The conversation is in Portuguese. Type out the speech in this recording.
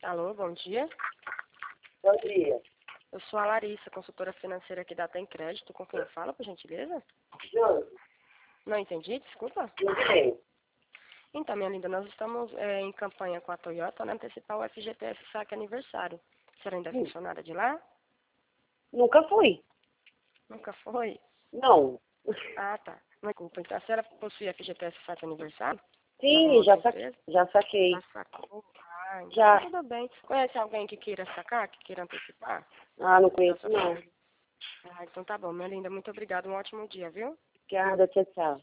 Alô, bom dia. Bom dia. Eu sou a Larissa, consultora financeira aqui da Tem Crédito. Com quem eu falo, por gentileza? Júlio, Não entendi, desculpa. não sei. Então, minha linda, nós estamos em campanha com a Toyota, né, antecipar o FGTS Saque Aniversário. A senhora ainda é funcionária de lá? Nunca fui. Nunca foi? Não. Ah, tá. Não, desculpa. Então, a senhora possui FGTS Saque Aniversário? Sim, já empresa? saquei. Já sacou? Ah, então Já. tudo bem. Conhece alguém que queira sacar, que queira antecipar? Ah, não conheço não. Ah, então tá bom, minha linda. Muito obrigada. Um ótimo dia, viu? Obrigada, tchau, tchau.